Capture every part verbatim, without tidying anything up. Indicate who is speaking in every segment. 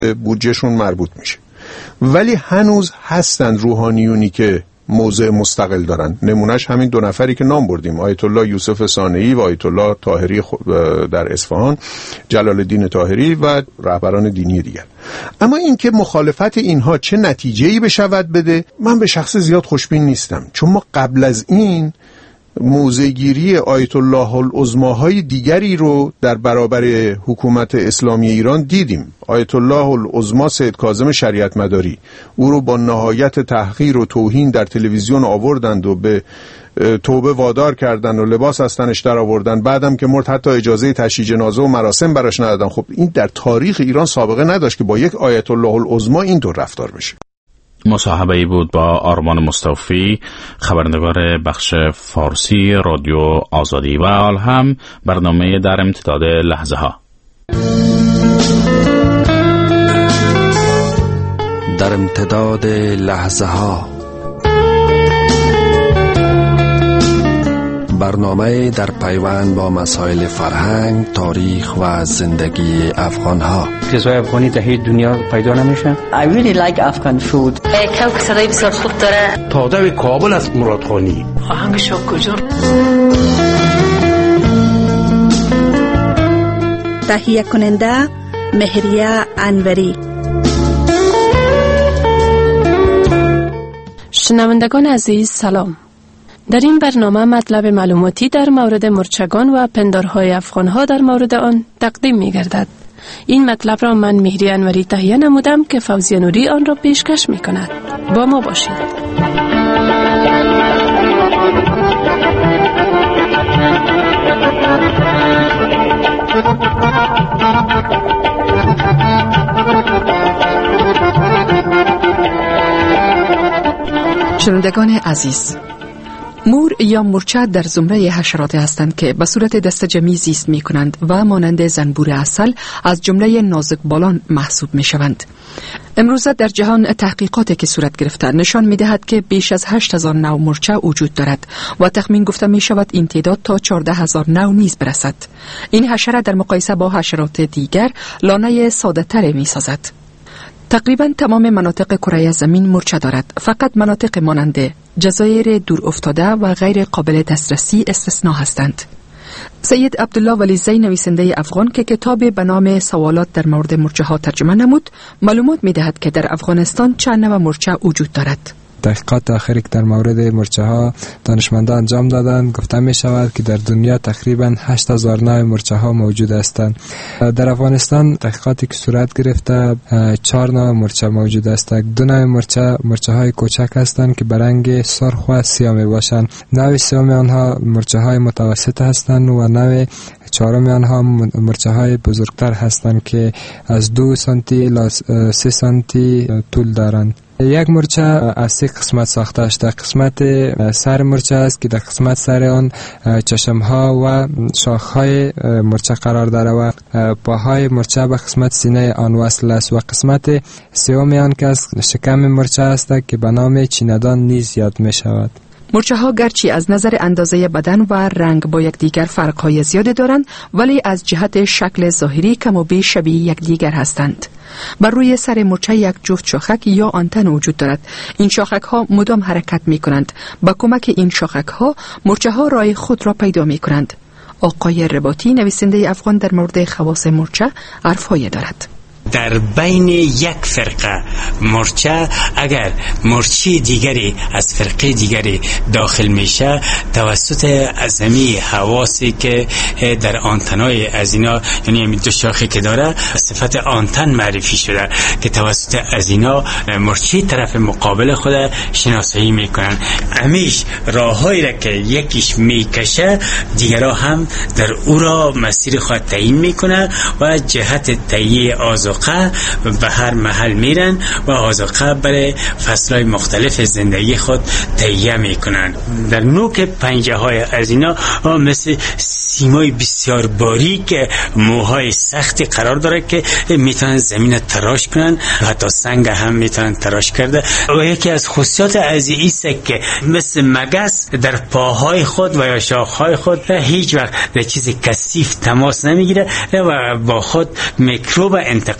Speaker 1: بودجهشون مربوط میشه. ولی هنوز هستن روحانیونی که موضع مستقل دارن. نمونهش همین دو نفری که نام بردیم، آیت الله یوسف صانعی و آیت الله طاهری در اصفهان، جلال الدین طاهری و رهبران دینی دیگر. اما اینکه مخالفت اینها چه نتیجه‌ای بشود بده، من به شخص زیاد خوشبین نیستم، چون ما قبل از این موضع‌گیری آیت الله العظماهای دیگری رو در برابر حکومت اسلامی ایران دیدیم. آیت الله العظما سید کاظم شریعت مداری، او رو با نهایت تحقیر و توهین در تلویزیون آوردند و به توبه وادار کردن و لباس از تنش در آوردن، بعدم که مرد حتی اجازه تشییع جنازه و مراسم براش ندادن. خب این در تاریخ ایران سابقه نداشت که با یک آیت الله العظما اینطور رفتار بشه.
Speaker 2: مصاحبه ای بود با آرمان مصطفی، خبرنگار بخش فارسی رادیو آزادی، و حال هم برنامه در امتداد لحظه ها.
Speaker 3: در امتداد لحظه ها، برنامه در پیوند با مسائل فرهنگ، تاریخ و زندگی افغان ها.
Speaker 4: غذای افغانی در هیچ دنیا پیدا نمیشه.
Speaker 5: I really like Afghan food. کاوک صدای بسیار خوب داره.
Speaker 6: تاده کابل از مرادخانی.
Speaker 5: آهنگش کجا؟
Speaker 7: تهیه کننده مهریه انوری.
Speaker 8: شنوندگان عزیز سلام. در این برنامه مطلب معلوماتی در مورد مرچگان و پندارهای افغانها در مورد آن تقدیم می گردد. این مطلب را من مهریه انوری تهیه نمودم که فوزیه نوری آن را پیشکش می کند. با ما باشید.
Speaker 9: شنوندگان عزیز، مور یا مورچه در زمره حشراتی هستند که به صورت دسته‌جمعی زیست می کنند و مانند زنبور عسل از جمله نازک بالان محسوب می شوند. امروزه در جهان تحقیقاتی که صورت گرفته نشان می دهد که بیش از هشت هزار نوع مورچه وجود دارد و تخمین گفته می شود این تعداد تا چهارده هزار نوع نیز برسد. این حشره در مقایسه با حشرات دیگر لانه ساده تر می سازد. تقریبا تمام مناطق کره زمین مورچه دارد، فقط مناطق مانند جزایر دور افتاده و غیر قابل دسترسی استثناء هستند. سید عبدالله ولیزی، نویسنده افغان که کتاب به نام سوالات در مورد مورچه ها ترجمه نمود، معلومات می دهد که در افغانستان چند نوع مورچه وجود دارد.
Speaker 10: تحقیقات آخری که در مورد مورچه ها دانشمندان انجام دادند، گفته می شود که در دنیا تقریبا هشت هزار نوع مورچه ها موجود هستند. در افغانستان تحقیقاتی که صورت گرفته چهار نوع مورچه موجود است. دو نوع مورچه مورچه های کوچک هستند که به رنگ سرخ و سیاه می باشند. نوع سوم آنها مورچه های متوسط هستند و نوع چهارم آنها مورچه های بزرگتر هستند که از دو سانتی الی سه سانتی طول دارند. یک مورچه از سه قسمت ساخته است. قسمت سر مورچه است که در قسمت سر آن چشم ها و شاخ های مورچه قرار دارد و پاهای مورچه به قسمت سینه آن وصل است. و قسمت سوم آن که از شکم مورچه است که به نام چیندان نیز یاد می شود.
Speaker 9: مورچه ها گرچه از نظر اندازه بدن و رنگ با یکدیگر فرق‌های زیادی دارند، ولی از جهت شکل ظاهری کم و بیش شبیه یکدیگر هستند. بر روی سر مورچه یک جفت شاخک یا آنتن وجود دارد. این شاخک ها مدام حرکت می کنند. با کمک این شاخک ها مورچه ها راه خود را پیدا می کنند. آقای رباطی، نویسنده افغان در مورد خواص مورچه، حرف‌هایی دارد.
Speaker 11: در بین یک فرقه مورچه اگر مورچه دیگری از فرقه دیگری داخل میشه، توسط عظمی حواسی که در آنتنای از اینا، یعنی دو شاخه که داره، صفت آنتن معرفی شده که توسط از اینا مورچه طرف مقابل خود شناسایی میکنن. همیش راههایی را که یکیش میکشه دیگرها هم در او را مسیر خود تعیین میکنه و جهت تهیه آزوقه به هر محل میرن و آذاقه برای فصلهای مختلف زندگی خود تهیه میکنن. در نوک پنجه های از اینا مثل سیمای بسیار باریک موهای سختی قرار داره که میتونن زمین تراش کنن، حتی سنگ هم میتونن تراش کرده. و یکی از خصوصیات از ایست که مثل مگس در پاهای خود و یا شاخهای خود هیچ وقت در چیز کثیف تماس نمیگیره و با خود میکروب انتقال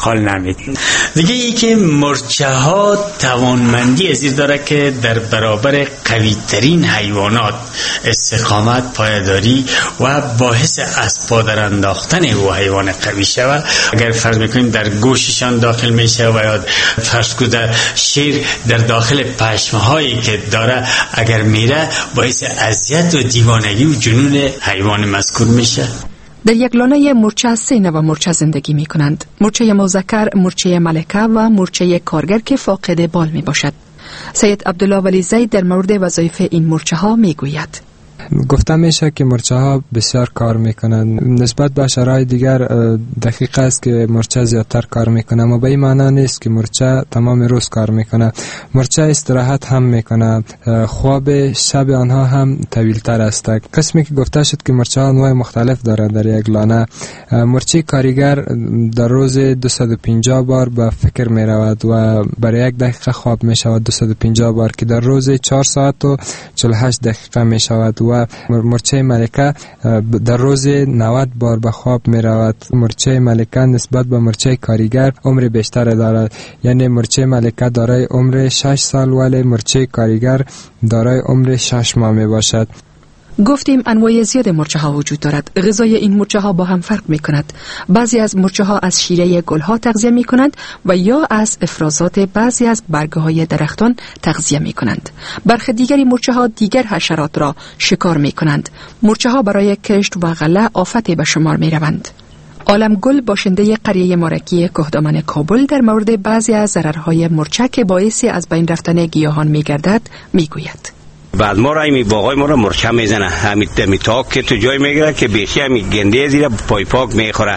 Speaker 11: انتقال نمید. دیگه ای که مرچه ها توانمندی از این داره که در برابر قوی ترین حیوانات استقامت، پایداری و باعث از پا در انداختن او حیوان قوی شود. اگر فرض میکنیم در گوششان داخل میشه و یا فرض کنید در شیر در داخل پشمهایی که داره اگر میره باعث اذیت و دیوانگی و جنون حیوان مذکور میشه.
Speaker 9: در یک لانه مرچه سه نوع مرچه زندگی می کنند. مرچه مذکر، مرچه ملکه و مرچه کارگر که فاقد بال می باشد. سید عبدالله ولی زید در مورد وظایف این مرچه ها می گوید.
Speaker 10: گفته میشه که مرچه ها بسیار کار میکنن. نسبت به شرایط دیگر دقیق است که مرچه زیادتر کار میکنه، اما به این معنی نیست که مرچه تمام روز کار میکنه. مرچه استراحت هم میکنه، خواب شب آنها هم طویل تر است. قسمی که گفته شد که مرچه ها انواع مختلف داره در یک لانه. مرچه کارگر در روز دویست و پنجاه بار به فکر میرود و برای یک دقیقه خواب میشود دویست و پنجاه بار که در روز چهار ساعت و چهل و هشت دقیقه میشود. و مرچه ملکه در روز نود بار به خواب می رود. مرچه ملکه نسبت به مرچه کاریگر عمر بیشتر دارد، یعنی مرچه ملکه دارای عمر شش سال ولی مرچه کاریگر دارای عمر شش ماه می باشد.
Speaker 9: گفتیم انواع زیاد مرچه ها وجود دارد. غذای این مرچه ها با هم فرق می کند. بعضی از مرچه ها از شیره گل ها تغذیه می کنند و یا از افرازات بعضی از برگ های درختان تغذیه می کنند. برخی دیگری مرچه ها دیگر حشرات را شکار می کنند. مرچه ها برای کشت و غله آفت به شمار می روند. عالم گل باشنده قریه مارکی کهدامن کابل در مورد بعضی از ضررهای مرچه که باعث از بین رفتن گیاهان می گردد می گوید.
Speaker 12: بعد ما را این باغای ما را مرچه میزنه، همین دمی تاک که تو جای میگیره که بیخی همین گنده زیر پای پاک میخوره.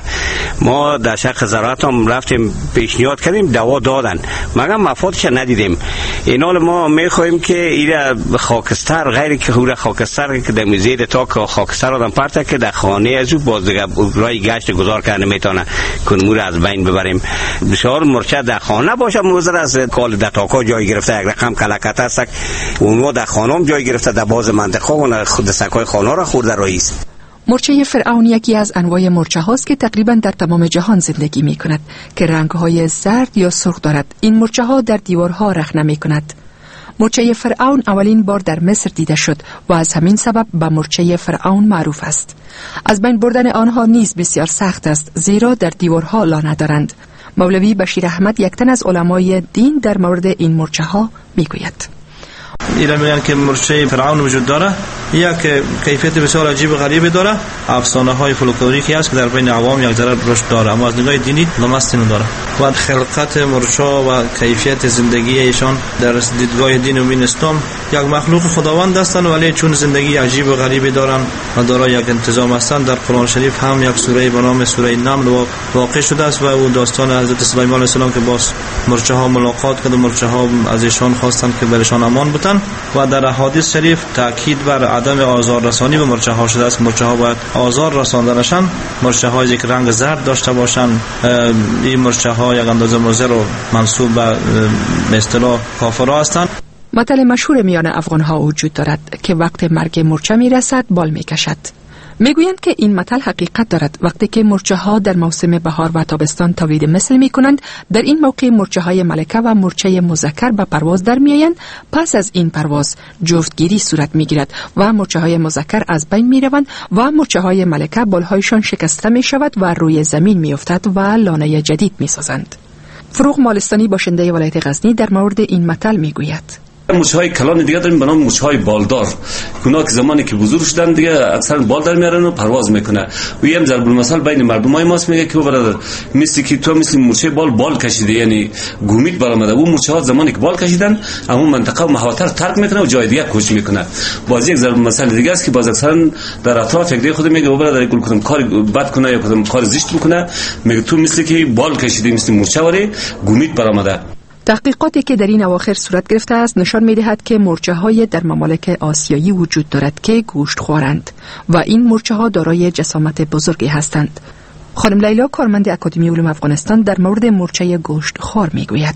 Speaker 12: ما در شق زراعت هم رفتیم پیشنهاد کردیم، دوا دادن مگر مفادش ندیدیم. اینال ما میخوایم که ایره خاکستر غیر که هوره خاکستر که در زیر تاک خاکستر آدم پرته که در خانه از او باز دیگه رای گشت گذار کنه میتونه کنمور از بین ببریم. بسیار مرچه در خانه باشه موزر از کال در تاکا جای گرفته، یک رقم کلکت است اونها در خانه جای گرفته در باز منطقه و خود سکای خانه را خورده رئیس.
Speaker 9: مرچه فرعون یکی از انواع مرچه هاست که تقریبا در تمام جهان زندگی می کند که رنگ های زرد یا سرخ دارد. این مرچه ها در دیوارها رخنه می کند. مرچه فرعون اولین بار در مصر دیده شد و از همین سبب به مرچه فرعون معروف است. از بین بردن آنها نیز بسیار سخت است زیرا در دیوارها لانه دارند. مولوی بشیر احمد یک تن از علمای دین در مورد این مرچه ها می گوید.
Speaker 13: اینا میگن که مرچه فرعون وجود داره، یک کیفیت بسیار عجیب و غریبی داره. افسانه های فولکلوریکی هست که در بین عوام یک ذره رشد داره، اما از نگاه دینی نمستین داره. و خلقت مرچه و کیفیت زندگی ایشان در دیدگاه دین و اسلام یک مخلوق خداوند هستند، ولی چون زندگی عجیب و غریبی دارن و دارای یک انتظام هستند. در قرآن شریف هم یک سوره به نام سوره نمل واقع شده است و او داستان حضرت سلیمان علیه السلام که با مرچه ها ملاقات کرد و مرچه ها از ایشان خواستند که برشان امان بتن و در احادیث شریف تاکید بر عدم آزار رسانی به مرچه ها شده است. مرچه ها باید آزار رسانده نشن. مرچه هایی که رنگ زرد داشته باشن، این مرچه ها یک اندازه مضر و منسوب به به اصطلاح کافرها هستند.
Speaker 9: مثل مشهور میان افغان ها وجود دارد که وقت مرگ مرچه می رسد بال می کشد. میگویند که این مثل حقیقت دارد. وقتی که مرچه ها در موسم بهار و تابستان تولید مثل می کنند، در این موقع مرچه های ملکه و مرچه مذکر به پرواز در می آیند. پس از این پرواز جفتگیری صورت می گیرد و مرچه های مذکر از بین می روند و مرچه های ملکه بالهایشان شکسته می شود و روی زمین می افتد و لانه جدید می سازند. فروغ مالستانی باشنده ولایت غزنی در مورد این مثل می گوید.
Speaker 14: موچه های کلان دیگه داریم به نام موچه های بالدار. اونا که زمانی که بزرگ شدن دیگه اکثر بال در میارن و پرواز میکنه. و یه ضرب المثل بین مردم های ماست میگه که برادر مثل که تو مثل موچه بال بال کشیده، یعنی گومیت برآمده. اون موچه ها زمانی که بال کشیدن اما منطقه و محوطه رو ترک میکنه و جای دیگه کوچ میکنه. باز یک ضرب المثل دیگه است که باز اکثر در اطراف یک دیگه خود میگه برادر گل کدوم کار بد کنه یا کدوم کار زشت میکنه، میگه تو مثل که بال کشیده، مثل موچه ولی گومیت برآمده.
Speaker 9: تحقیقاتی که در این اواخر صورت گرفته است نشان می‌دهد که مرچه‌های در ممالک آسیایی وجود دارد که گوشت خوارند و این مرچه‌ها دارای جسامت بزرگی هستند. خانم لیلا کارمند اکادمی علوم افغانستان در مورد مرچه گوشت خوار میگوید.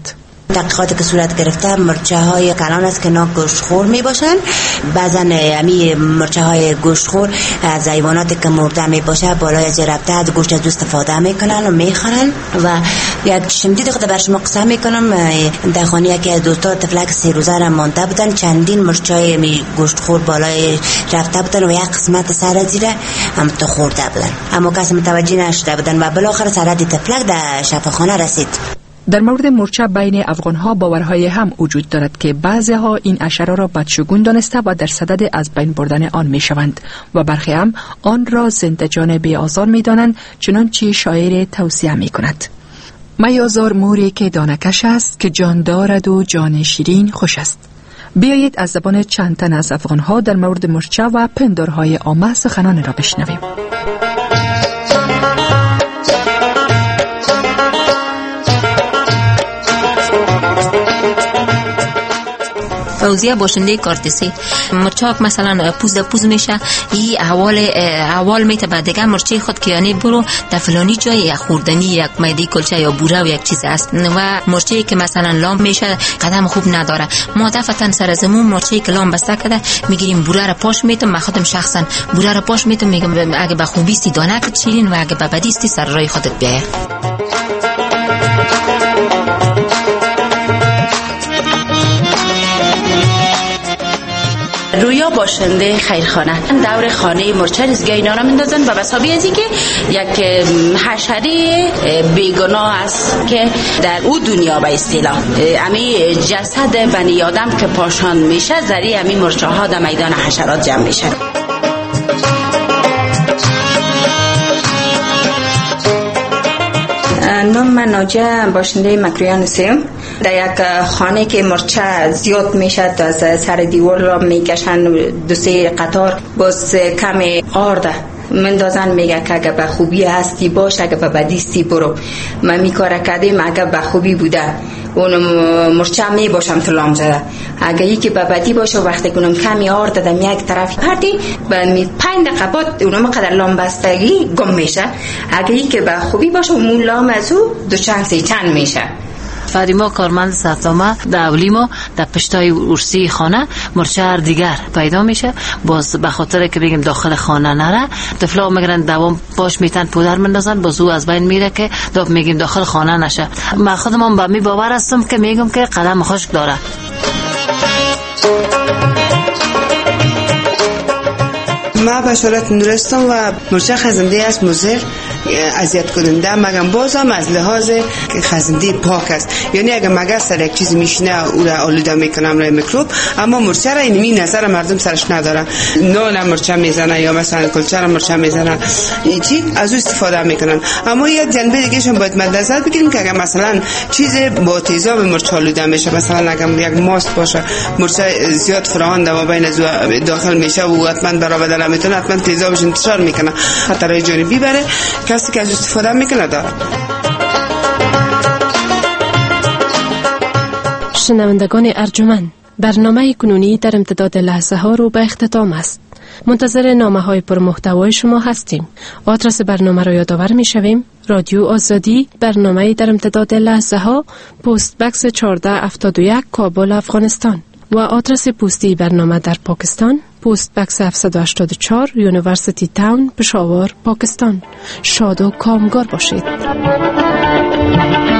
Speaker 15: تحقیقاتی که صورت گرفته مرچه های کلان است که اینا گوشتخور می باشن. بعضا امی مرچه های گوشتخور از حیواناتی که مرده می باشه بالای از رفته از گوشت از استفاده میکنن و میخورن. و یک چشم دید خود بر شما قسم میکنم در خانه یکی از دوستا طفلک سه روزه را مانده بودن، چندین مرچه های می گوشتخور بالای رفته بودن و یک قسمت سر زیره هم تو خورده بودن، اما کسی متوجه نشده بودن و بالاخره سرد طفلک در شفاخانه رسید.
Speaker 9: در مورد مرچه بین افغان‌ها باورهای هم وجود دارد که بعضی‌ها این حشره را بدشگون دانسته و در صدد از بین بردن آن می‌شوند و برخی هم آن را زنده جان بی آزار می‌دانند، چنانچه شاعر توصیه می‌کند: میازار موری که دانکش است، که جان دارد و جان شیرین خوش است. بیایید از زبان چند تن از افغان‌ها در مورد مرچه و پندارهای عامه سخنان را بشنویم.
Speaker 16: فوزیه باشنده کارتسی مرچاک مثلا پوز پوز میشه، این احوال احوال میته بعد دیگه مرچه خود که یعنی برو در فلانی جای یک خوردنی یک میده کلچه یا بوره و یک چیز است و مرچه که مثلا لام میشه قدم خوب نداره، ما دفعتا سر زمون مرچه که لام بسته کرده میگیریم بوره را پاش میتم، من خودم شخصا بوره را پاش میتم، میگم اگه به خوبی استی دانه کت شیرین و اگه به بدی استی سر رای خودت بیاید.
Speaker 17: رویا باشنده خیرخانه دور خانه مرچه ریزگاه اینا را میندازن و بسابی ازی که یک حشره بیگناه است که در او دنیا به اصطلاح امی جسد بنی آدم که پاشان میشه زری امی مرچه ها در میدان حشرات جمع میشه.
Speaker 18: نام من ناجه باشنده مکرویان سیم. در یک خانه که مرچه زیاد میشه تا از سر دیوار را میکشن دو سه قطار، باز کم آرده مندازن، میگه که اگه به خوبی هستی باش، اگه به بدی هستی برو. من میکاره کردیم اگه به خوبی بوده اون مرچه می باشم فلام زده، اگه یکی به بدی باشه وقتی کنم کمی آرد دادم یک طرف پردی به می پنج دقیقه بعد اونم قدر لام بستگی گم میشه، اگه یکی به خوبی باشه اون لام از او دو چند سی چند میشه.
Speaker 16: فاطمه کارمند سرتامه در اولیما در پشتای ارسی خانه مرچه دیگر پیدا میشه، باز به خاطر که بگیم داخل خانه نره طفلا میگرن دوام پاش میتن پودر مندازن، باز او از بین میره که داب میگیم داخل خانه نشه. من خودم با می باور هستم که میگم که قلم خشک داره.
Speaker 19: ما بشارت نورستان و مرچه خزنده است مضر اذیت کننده، مگم بازم از لحاظ خزنده پاک است، یعنی اگه مگس در یک چیز میشینه او را آلوده میکنم رای میکروب، اما مرچه را اینمی نظر مردم سرش نداره، نان مرچه میزنه یا مثلا کلچه را مرچه میزنه چی از او استفاده میکنن. اما یک جنبه دیگه شون باید مد نظر بگیریم که اگه مثلا چیز با تیزاب مرچه آلوده میشه، مثلا اگه یک ماست باشه مرچه زیاد فراوان در بین از داخل میشه و حتما برای بدن میتونه حتما تیزابش انتشار میکنه، خطرهای جانبی بره، کسی که از استفاده میکنه داره.
Speaker 8: شنوندگان ارجمند، برنامه کنونی در امتداد لحظه ها رو به اختتام است. منتظر نامه های پرمحتوای شما هستیم. آدرس برنامه را یادآور می شویم: رادیو آزادی، برنامه در امتداد لحظه ها، پست بکس چهارده هفتاد و یک، کابل، افغانستان. و آدرس پستی برنامه در پاکستان، پست بکس هفتصد و هشتاد و چهار، یونیورسیتی تاون، پشاور، پاکستان. شاد و کامگار باشید.